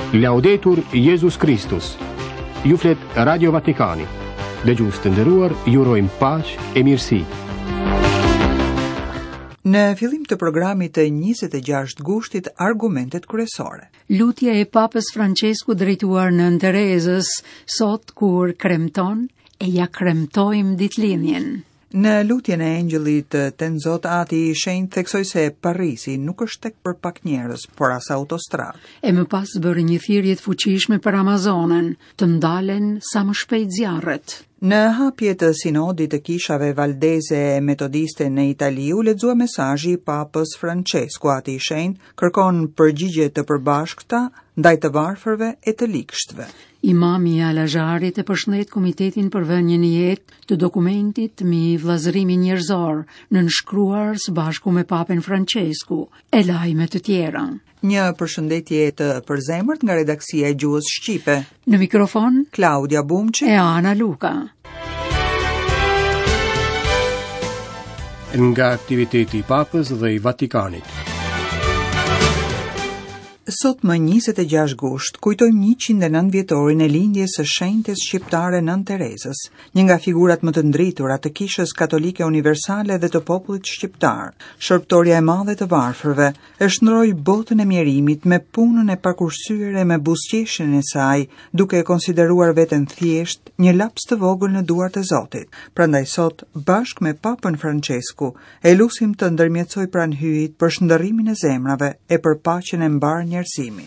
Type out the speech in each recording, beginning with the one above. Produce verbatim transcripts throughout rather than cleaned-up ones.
Laudetur Jesus Christus. Ju flet Radio Vatikani. Dëgjues të nderuar, ju urojmë paqë e mirësi. Në fillim të programit të njëzet e gjashtë gushtit, argumentet kryesore. Lutja e Papës Francesku drejtuar Nën Terezës sot kur kremton e ja kremtojmë ditëlindjen. Në lutjen e engjëllit Tenzot Ati i Shenjtë theksoi se Parisi nuk është tek për pak njerëz, por as autostradë. E më pas bëri një thirrje të fuqishme për Amazonën, të ndalen sa më shpejt zjarret. Në hapje të sinodit të kishave valdeze e metodiste në Itali u lexua mesazhi i Papës Francesku Ati i Shenjtë, kërkon përgjigje të përbashkëta ndaj të varfërve e të likështëve. Imami Al-Azharit e përshëndet Komitetin për vënien në jetë të dokumentit mbi vllazërimin njerëzor, nënshkruar së bashku me Papën Francesku, e lajme të tjera. Një përshëndetje të përzemërt nga redaksia e Gjuhës Shqipe. Në mikrofon, Claudia Bumçi e Ana Luka. Nga aktiviteti i Papës dhe i Vatikanit. Sot më njëzet e gjashtë gusht kujtojmë njëqind e nëntë vjetorin e lindjes së shenjtes shqiptare Nën Terezës, një nga figurat më të ndritura të Kishës Katolike Universale dhe të popullit shqiptar. Shërptoria e madhe të varfërve e shndroi botën e mjerimit me punën e pakursyer me buzëqeshjen e saj, duke e konsideruar veten thjesht një laps të vogël në duart e Zotit. Prandaj sot, bashkë me Papën Francesku, e lusim të ndërmjetësoj pranhyjit për shndërrimin e zemrave e për paqen e mbar njerëzimi.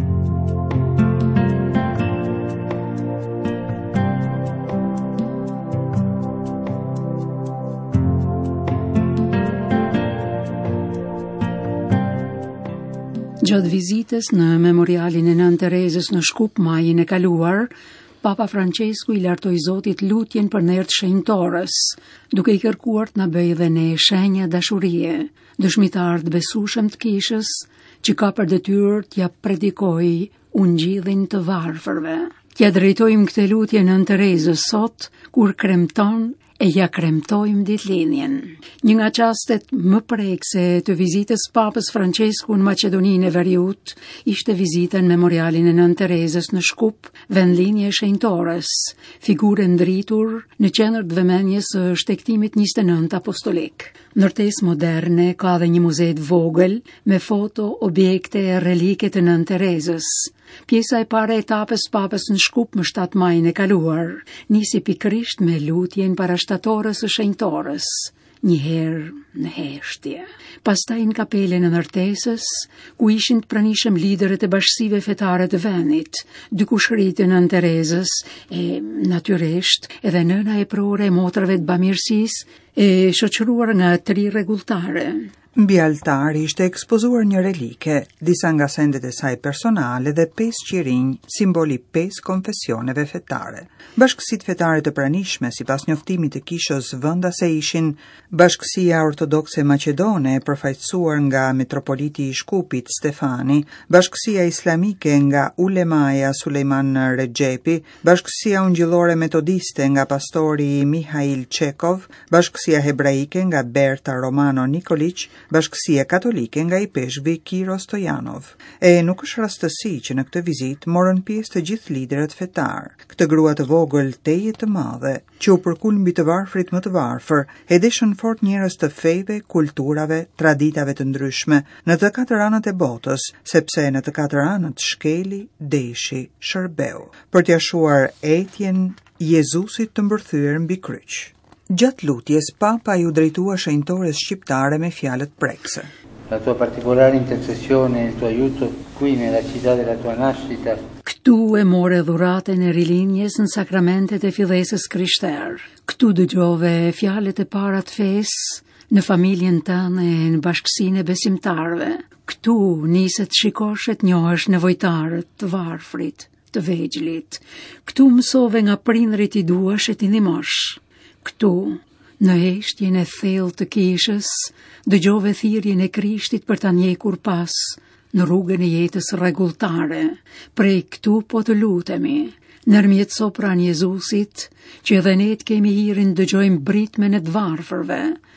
Gjatë vizitës në memorialin e Nën Terezës në Shkup majin e kaluar, Papa Francesku i lartoi Zotit lutjen për nert shenjtores, duke i kërkuar të na bëjë dhe ne shenja dashurie, dëshmitar të besueshëm të Kishës, që ka për detyrë t'ja predikojë ungjillin të varfërve. T'ja drejtojmë këtë lutje Nën Terezës sot, kur kremton e ja kremtojmë ditëlindjen. Një nga çastet më prekse të vizitës Papës Francesku në Maqedoninë e Veriut ishte vizita në memorialin e Nën Terezës në Shkup, vendlinje e shenjtores, figurë ndritur në qendër të vëmendjes së shtektimit njëzet e nëntë apostolik. Ndërtesë moderne ka dhe një muze të vogël me foto, objekte e relike të Nën Terezës. Pjesa e parë e etapës Papës në Shkup më shtatë majin e kaluar nisi pikërisht me lutjen parashtatore së shenjtores, një herë në heshtje. Pastaj në kapelen e ndërtesës, ku ishin të pranishëm liderët e bashkësive fetare të vendit, dykushëritë e Nën Terezës e natyrisht edhe nëna e prore e motrave të bamirësisë e shoqëruar nga tri rregulltare. Mbi altar ishte ekspozuar një relike, disa nga sendet e saj personale dhe pesë qirinj, simboli pesë konfesioneve fetare. Bashkësitë fetare të pranishme, sipas njoftimit të Kishës vendase ishin Bashkësia Ortodokse Maqedone, përfaqësuar nga metropoliti i Shkupit Stefani, Bashkësia Islamike nga ulemaja Sulejman Rexhepi, Bashkësia Ungjillore Metodiste nga pastori Mihail Çekov, Bashkësia Hebraike nga Berta Romano Nikolić, Bashkësia Katolike nga i peshqvi Kiro Stojanov. E nuk është rastësi që në këtë vizitë morën pjesë të gjithë liderët fetar. Këtë grua të vogël teje të madhe, që u përkul mbi të varfrit më të varfër, e deshën fort njerëz të fejve, kulturave, traditave të ndryshme në të katër anët e botës, sepse në të katër anët shkeli, deshi, shërbeu, për t'ia shuar etjen Jezusit të mbërthyer mbi kryq. Gjatë lutjes, Papa ju drejtua shenjtores shqiptare me fjalët prekse. La tua particolare intercessione e il tuo aiuto qui nella città della tua nascita. Këtu e more dhuratën e rilinjes në sakramentet e fillesës krishterë. Këtu dëgjove fjalët e para të fesë në familjen tënde e në bashkësinë e besimtarëve. Këtu niset shikoshet njohësh nevojtarët të varfrit, të vegjëlit. Këtu mësove nga prindrit i duash e t'i ndihmosh. Këtu, në heshtjen e thellë të Kishës, dëgjove thirrjen e Krishtit për ta njekur pas në rrugën e jetës rregulltare. Prej këtu po të lutemi, nërmjetëso pran Jezusit, që edhe ne të kemi hirin dëgjojmë britmen e të varfërve,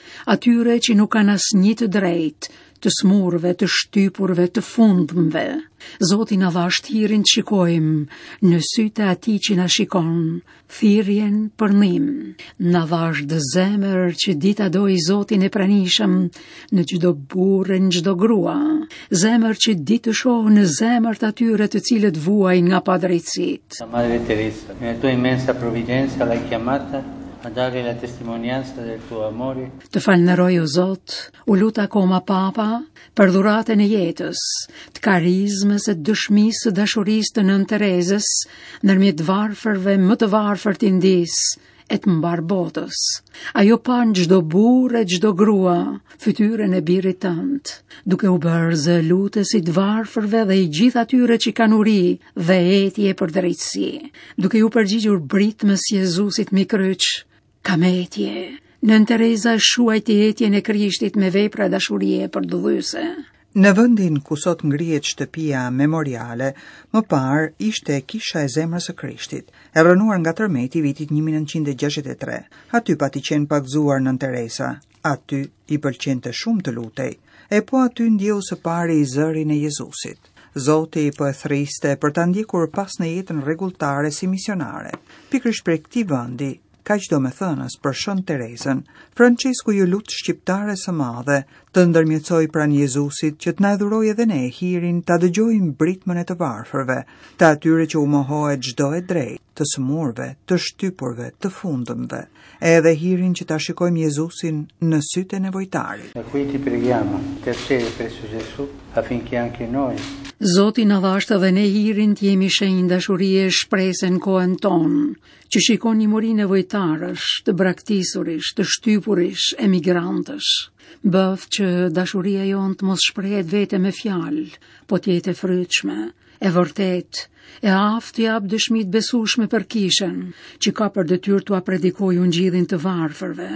atyre që nuk kanë asnjë të drejtë, të smurve, të shtypurve, të fundmve. Zoti na dha shtirin të shikojmë në sytë e atij që na shikon, thirrjen për ndihmë. Na dha të zemër që dita doj Zotin e pranishëm në çdo burrë, në çdo grua. Zemër që ditë të shohë në zemër të atyre të cilët vuajnë nga padrejtësitë. La Madre Teresa, nella tua immensa provvidenza l'hai chiamata a dare la testimonianza del tuo amore. Të falënderoj o Zot, u lut akoma Papa për dhuratën e jetës, të karizmës e të dëshmisë së dashurisë të Nën Terezës ndërmjet varfërve më të varfër të Indisë e të mbar botës. Ajo pa në çdo burrë e çdo grua fytyrën e birit tënd, duke u bërë zëlutës i të varfërve dhe i gjithë atyre që kanë uri dhe etje për drejtësi, duke ju përgjigjur britmës Jezusit mi kryq. Kam etje. Nën Tereza shuajti etjen e Krishtit me vepra dashurie përdudhyese. Në vendin ku sot ngrihet shtëpia memoriale, më parë ishte kisha e zemrës së Krishtit, e rënuar nga tërmeti vitit një mijë nëntëqind e gjashtëdhjetë e tre. Aty pati qenë pagzuar Nën Teresa, aty i pëlqente shumë të lutej, e po aty ndjeu së pari i zërin e Jezusit. Zoti po e thriste për ta ndjekur pas në jetën rregulltare si misionare. Pikërisht për këtij vendi, kaq do me thënës për Shën Terezën, Francesku ju lut shqiptare së madhe të ndërmjetësoj pranë Jezusit që të na dhurojë edhe ne hirin ta dëgjojmë britmën e të varfërve, të atyre që u mohohet çdo e drejtë, të smurve, të shtypurve, të fundëmve, edhe hirin që ta shikojmë Jezusin në sytë e nevojtarit. Da qui ti preghiamo, intercede presso Gesù affinché anche noi Zoti na dhasht edhe ne hirin të jemi shenjë dashurie shpresën kohën tonë, që shikon një mori nevojtarësh, të braktisurish, të shtypurish, emigrantësh. Bëf që dashuria jonë të mos shprehet vete me fjalë, po të jetë e frytshme, e vërtet, e aftë të jap dëshmi të besueshme për kishën, që ka për detyrë t'ua predikojë ungjillin të varfërve,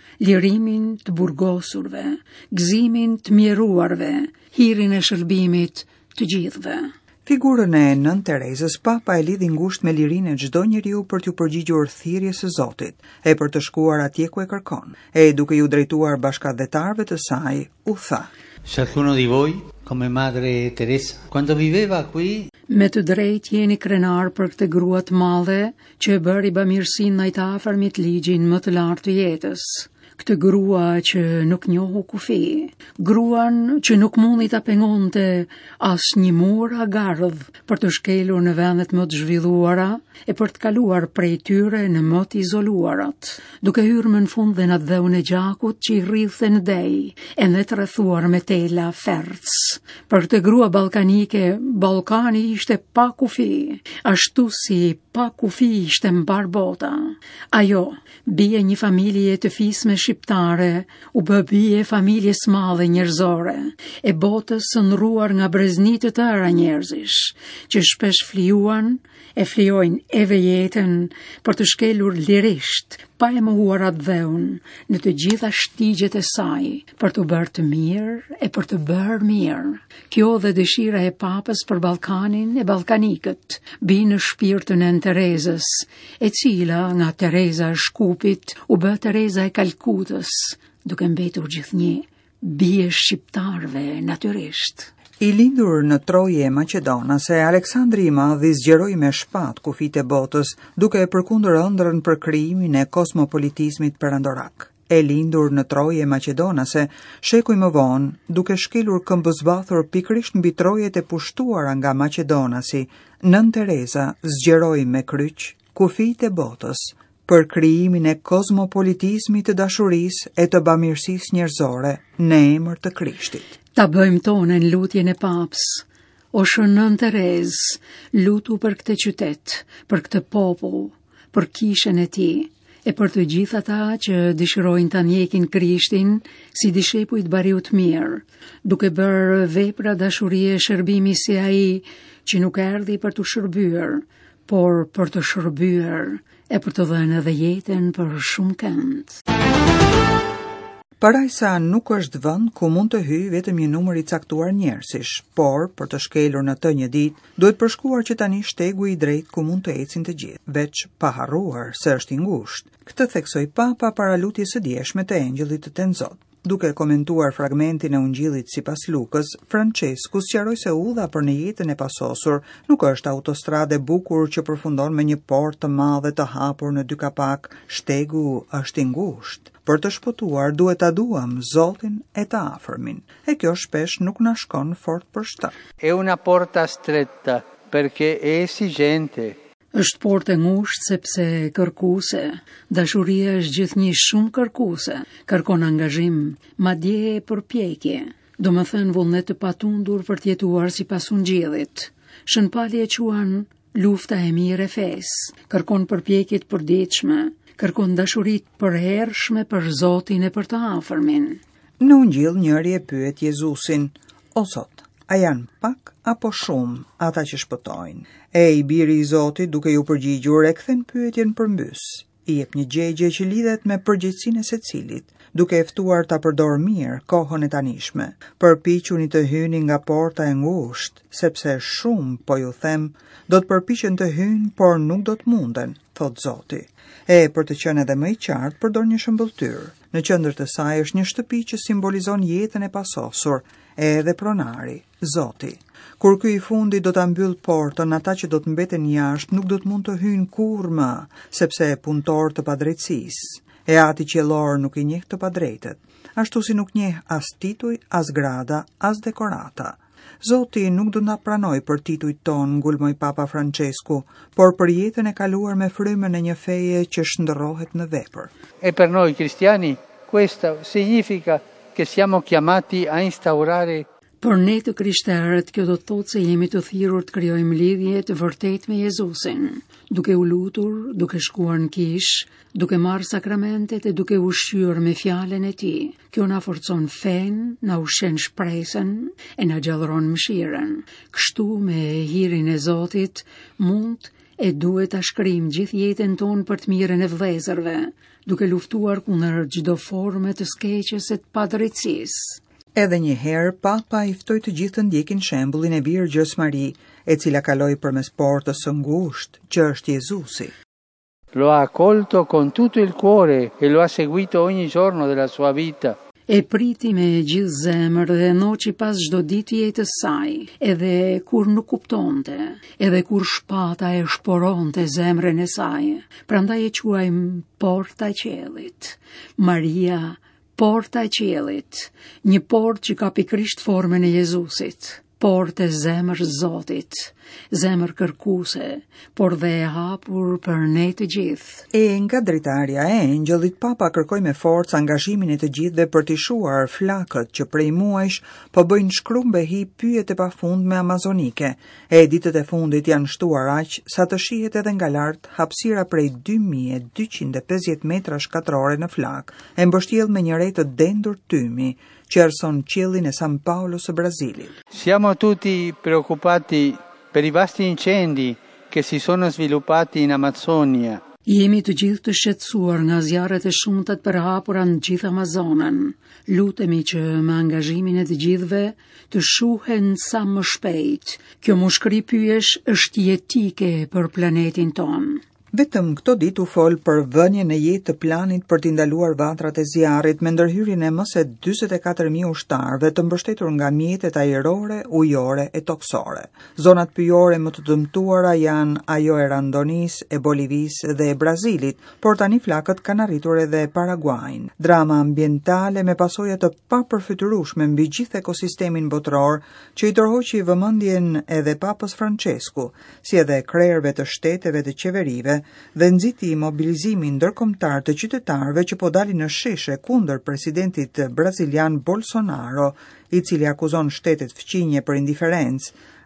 lirimin të burgosurve, gëzimin të mjeruarve, hirin e shërbimit të gjithëve. Figurën e Nën Terezës Papa e lidhi ngushtë me lirinë e çdo njeriu për t'u përgjigjur thirrjes së Zotit, e për të shkuar atje ku e kërkon. E duke ju drejtuar bashkëdhetarëve të saj, u tha: Ciascuno di voi, come Madre Teresa, quando viveva qui, me të drejtë jeni krenar për këtë grua të madhe që e bëri bamirësinë ndaj të afërmit ligjin më të lartë të jetës. Këtë grua që nuk njohu kufi, gruan që nuk mundi ta pengonte as një mur agardh për të shkelur në vendet më të zhvilluara e për të kaluar prej tyre në më të izoluarat, duke hyrë më në fund dhe në dheun e gjakut që i rrithë në dej, e në të rrethuar me tela ferc. Për këtë grua balkanike, Ballkani ishte pa kufi, ashtu si pa kufi ishte mbar bota. Ajo, bie një familje të fisme shqiptare, u bë bie familjes madhe njerëzore, e botës së ndruar nga breznit të tëra njerëzish, që shpesh flijuan, e flijojnë eve jetën për të shkelur lirisht, pa e mohuar atë dheun në të gjitha shtigjet e saj, për të bërë të mirë e për të bërë mirë. Kjo dhe dëshira e Papës për Ballkanin e ballkanikët, bi në shpirtën e Nën Terezës, e cila nga Tereza e Shkupit u bë Tereza e Kalkutës, duke mbetur gjithnjë bie shqiptarve natyrisht. I lindur në Troje e Maqedonase, Aleksandri i Madhi zgjeroi me shpatë kufijtë e botës, duke e përkundër ëndrrën për krijimin e kosmopolitizmit perandorak. E lindur në Troje e Maqedonase, shekuj më vonë, duke shkelur këmbëzbathur pikërisht mbi trojet e pushtuara nga Maqedonasi, Nën Tereza zgjeroi me kryq kufijtë e botës për krijimin e kosmopolitizmit të dashurisë e të bamirësisë njerëzore në emër të Krishtit. Ta bëjmë tonën lutjen e Papës. O Shën Nën Terezë, lutu për këtë qytet, për këtë popull, për kishën e tij, e për të gjithë ata që dëshirojnë ta ndjekin Krishtin si dishepujt bariu të mirë, duke bërë vepra dashurie e shërbimi si ai që nuk erdhi për të shërbyer, por për të shërbyer e për të dhënë edhe jetën për shumë kënd. Parajsa nuk është vend ku mund të hyjë vetëm një numër i caktuar njerëzish, por për të shkelur në të një ditë, duhet përshkuar që tani shtegu i drejt ku mund të ecin të gjithë, veç pa harruar se është i ngushtë. Këtë theksoi Papa para lutjes së djeshme të Engjëllit të Tenzot. Duke komentuar fragmentin e Ungjillit sipas Lukës, Francesku sqaroi se udha për në jetën e pasosur nuk është autostradë e bukur që përfundon me një portë të madhe të hapur në dy kapak, shtegu është i ngushtë. Për të shpëtuar duhet ta duam Zotin e të afërmin. E kjo shpesh nuk na shkon fort për shtat. È una porta stretta perché è esigente. Është portë e ngushtë sepse kërkuese. Dashuria është gjithnjë shumë kërkuese. Kërkon angazhim, madje përpjekje. Do më thënë vullnet të patundur për të jetuar sipas Ungjillit. Shënpali e quan lufta e mirë e fesë. Kërkon përpjekje të përditshme. Kërkon dashuri të përhershme për Zotin e për të afërmin. Në Ungjill njëri e pyet Jezusin: "O Zot, a janë pak apo shumë ata që shpëtojnë?" E i biri i Zotit, duke ju përgjigjur, e kthen pyetjen përmbys. I jep një gjegje që lidhet me përgjegjësinë e secilit, duke e ftuar ta përdor mirë kohën e tanishme. Përpiquni të hyni nga porta e ngushtë, sepse shumë, po ju them, do të përpiqen të hyjnë, por nuk do të munden, thot Zoti. E për të qenë edhe më i qartë, përdor një shëmbëltyr. Në qendër të saj është një shtëpi që simbolizon jetën e pasosur, edhe pronari, Zoti. Kur ky i fundi do ta mbyll portën, ata që do të mbeten jashtë nuk do të mund të hyjnë kurrë më, sepse e punëtor të padrejtësisë. E ati qiellor nuk i njeh të padrejtët, ashtu si nuk njeh as tituj, as grada, as dekorata. Zoti nuk do na pranoj për titujt ton, ngulmoi Papa Francesku, por për jetën e kaluar me frymën e një feje që shndërrohet në vepër. E per noi cristiani questo significa che siamo chiamati a instaurare. Për ne të krishterët, kjo do të thotë se jemi të thirrur të krijojmë lidhje të vërtetë me Jezusin, duke u lutur, duke shkuar në kish, duke marrë sakramentet e duke ushqyer me fjalën e Tij. Kjo na forcon fen, na ushqen shpresën e na gjallëron mëshirën. Kështu me hirin e Zotit mund e duhet ta shkrim gjithë jetën tonë për të mirën e vëllezërve, duke luftuar kundër çdo forme të skeqes e të padrejtësisë. Edhe një herë, Papa i ftoi të gjithë të ndjekin shembullin e Virgjës Mari, e cila kaloi përmes portës së ngushtë, që është Jezusi. Lo ha accolto con tutto il cuore e lo ha seguito ogni giorno della sua vita. E priti me gjithë zemër dhe noqi pas çdo ditë jetës saj, edhe kur nuk kuptonte, edhe kur shpata e shporonte zemrën e saj. Prandaj e quajmë porta e qiellit. Maria, porta e qiellit, një portë që ka pikërisht formën e Jezusit, portë e zemrës Zotit, zemër kërkuese, por dhe e hapur për ne të gjithë. E nga dritarja e Engjëllit, Papa kërkoi me forcë angazhimin e të gjithëve për të shuar flakët që prej muajsh po bëjnë shkrumbehi pyjet e pafund me amazonike. E ditët e fundit janë shtuar aq sa të shihet edhe nga lart hapësira prej dy mijë e dyqind e pesëdhjetë metra shkatrore në flak, e mbështjell me një re të dendur tymi, që erson qiellin e San Paolo së Brazilit. Siamo tutti preoccupati per i vasti incendi che si sono sviluppati in Amazzonia. Jemi të gjithë të shqetësuar nga zjarret e shumta të përhapura në gjithë Amazonën. Lutemi që me angazhimin e të gjithëve të shuhen sa më shpejt. Kjo mushkëri pyesh është jetike për planetin tonë. Vetëm këto ditë u fol për vënien e jetë të planit për t'i ndaluar vatrat e zjarrit, me ndërhyrjen e më se njëzet e katër mijë ushtarëve të mbështetur nga mjetet ajrore, ujore e toksore. Zonat pyjore më të dëmtuara janë ajo e Randonis, e Bolivis dhe e Brazilit, por tani flakët kanë arritur edhe Paraguajin. Drama ambientale me pasoja të papërfytyrueshme mbi gjithë ekosistemin botror, që i tërhoqi vëmendjen edhe Papës Francesku, si edhe krerëve të shteteve të qeverive, dhe nxiti mobilizimin ndërkombëtar të qytetarëve që po dalin në sheshe kundër presidentit brazilian Bolsonaro, i cili akuzon shtetet fqinje për indiferencë,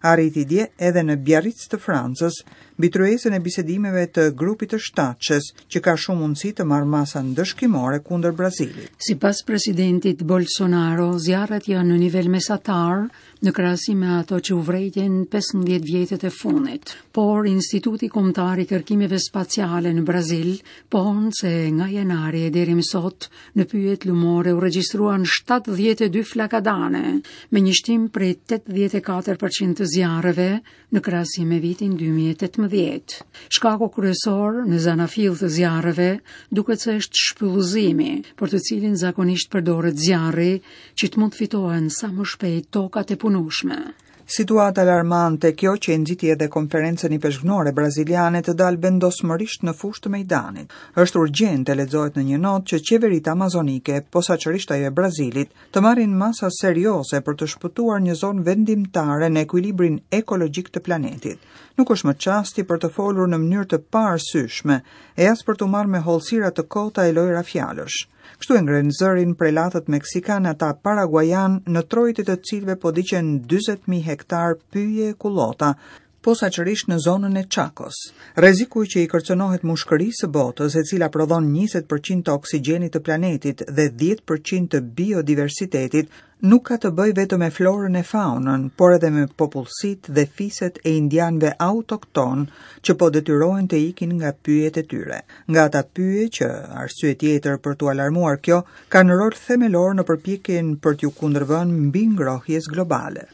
Arriti dje edhe në Biarritz të Francës, mbi tryezën e bisedimeve të grupit të shtatshës, që ka shumë mundësi të marrë masa ndëshkimore kundër Brazilit. Sipas presidentit Bolsonaro, zjarret janë në nivel mesatar në krahasim me ato që u vrejtën pesëmbëdhjetë vjetët e fundit. Por Instituti Kombëtar i Kërkimeve Spaciale në Brazil pohon se nga janari e deri më sot në pyjet lumore u regjistruan shtatëdhjetë e dy flakadane, me një shtim prej tetëdhjetë e katër përqind të zjarreve në krahasim me vitin dy mijë e tetëmbëdhjetë. Shkaku kryesor në zanafill të zjarreve duket se është shpyllëzimi, për të cilin zakonisht përdoret zjarri që të mund fitohen sa më shpejt tokat e punueshme. Situata alarmante kjo që e nxiti edhe konferencën i peshqnore braziliane të dalë vendosmërisht në fushë të Mejdanit. Është urgjente, lexohet në një notë, që qeveritë amazonike, posaçërisht ajo e Brazilit, të marrin masa serioze për të shpëtuar një zonë vendimtare në ekuilibrin ekologjik të planetit. Nuk është më çasti për të folur në mënyrë të paarsyeshme, e as për të marrë me hollësira të kota e lojra fjalësh. Kështu e ngrenë zërin prelatët meksikan ata paraguajan në trojtë të cilëve po diqen dyzet mijë hektar pyje e kullota, posaçërisht në zonën e Chacos. Rreziku që i kërcënohet mushkërisë së botës, e cila prodhon njëzet përqind të oksigjenit të planetit dhe dhjetë përqind të biodiversitetit, nuk ka të bëjë vetëm me florën e faunën, por edhe me popullsitë dhe fiset e indianëve autokton që po detyrohen të ikin nga pyjet e tyre. Nga ata pyje që, arsye tjetër për t'u alarmuar kjo, kanë rol themelor në përpjekjen për t'u kundërvënë mbi ngrohjes globale.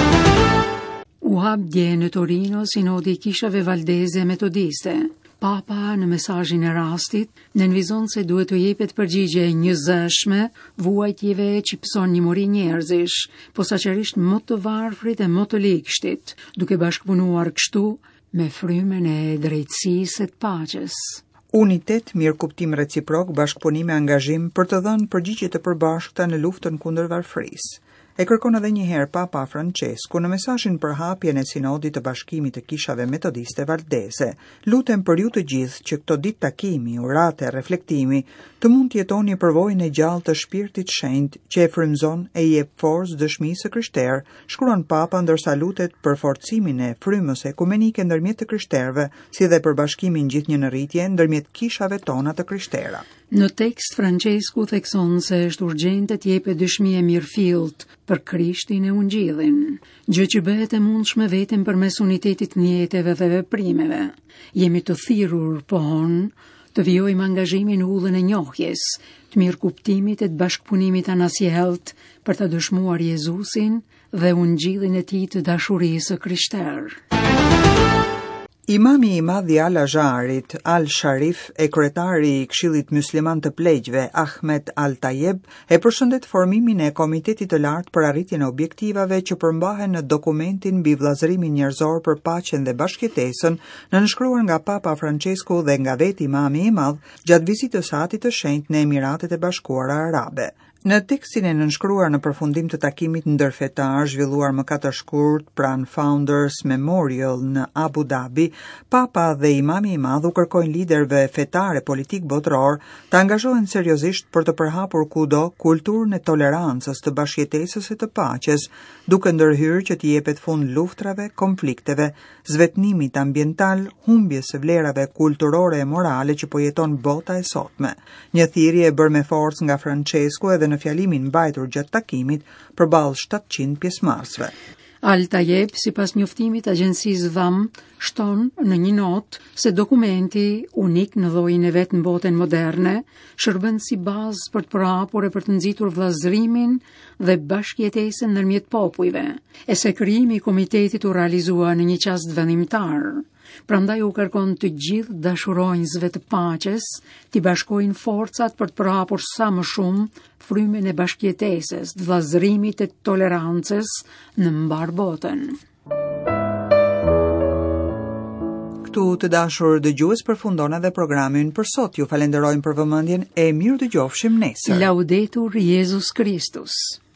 U hap dje në Torino sinodi i kishave valdeze metodiste. Papa në mesazhin e rastit nënvizon se duhet të jepet përgjigje e njëzëshme vuajtjeve që pson një mori njerëzish, posaçërisht më të varfrit e më të ligshtit, duke bashkëpunuar kështu me frymën e drejtësisë e të paqes. Unitet, mirëkuptim reciprok, bashkëpunim e angazhim për të dhënë përgjigje të përbashkëta në luftën kundër varfërisë. E kërkon edhe një herë Papa Francesku në mesazhin për hapjen e sinodit të bashkimit të kishave metodiste valdeze. Lutem për ju të gjithë që këto ditë takimi, urate, reflektimi, të mund të jetoni përvojën e gjallë të shpirtit shenjtë që e frymëzon e i jep forcë dëshmisë së krishterë, shkruan Papa ndërsa lutet për forcimin e frymës ekumenike ndërmjet të krishterëve, si dhe për bashkimin gjithnjënëritje ndërmjet kishave tona të krishtera. Në tekst, Francesku thekson se është urgjente të jepet dëshmi e mirëfillt për Krishtin e Ungjillin, gjë që bëhet e mundshme vetëm përmes unitetit njëjteve dhe veprimeve. Jemi të thirrur, pohon, të vijojmë angazhimin në udhën e njohjes, të mirëkuptimit e të bashkëpunimit anasjellët për të dëshmuar Jezusin dhe Ungjillin e tij të dashurisë krishterë. Imami i madh i Al-Azharit, Al-Sharif, e kryetari i Këshillit Mysliman të Pleqjve, Ahmed Al-Tayeb, e përshëndet formimin e Komitetit të Lartë për arritjen e objektivave që përmbahen në dokumentin mbi vllazërimin njerëzor për paqen dhe bashkëjetesën, nënshkruar nga Papa Francesku dhe nga vetë Imami i madh gjatë vizitës së Atit të Shenjtë në Emiratet e Bashkuara Arabe. Në tekstin e nënshkruar në përfundim të takimit ndërfetar zhvilluar më katër shkurt pranë Founders Memorial në Abu Dhabi, Papa dhe Imami i Madh u kërkojnë liderëve fetar e politik botror të angazhohen seriozisht për të përhapur kudo kulturën e tolerancës, të bashkëjetesës e të paqes, duke ndërhyrë që të jepet fund luftrave, konflikteve, zvetnimit ambiental, humbjes së vlerave kulturore e morale që po jeton bota e sotme. Një thirrje e bërë me forcë nga Francesku edhe në fjalimin mbajtur gjatë takimit përballë shtatëqind pjesëmarrësve. Al-Tayeb, sipas njoftimit agjencisë V A M, shton në një notë se dokumenti, unik në llojin e vet në botën moderne, shërben si bazë për të përhapur e për të nxitur vllazërimin dhe bashkëjetesën ndërmjet popujve, e se krijimi i komitetit u realizua në një çast vendimtar. Prandaj u kërkon të gjithë dashuronjësve të paqes të bashkojnë forcat për të përhapur sa më shumë frymën e bashkëjetesës, të vllazërimit e tolerancës në mbar botën. Këtu të dashur dëgjues përfundon edhe programin për sot. Ju falenderojmë për vëmendjen e mirë dëgjofshim nesër. Laudetur Jesus Christus.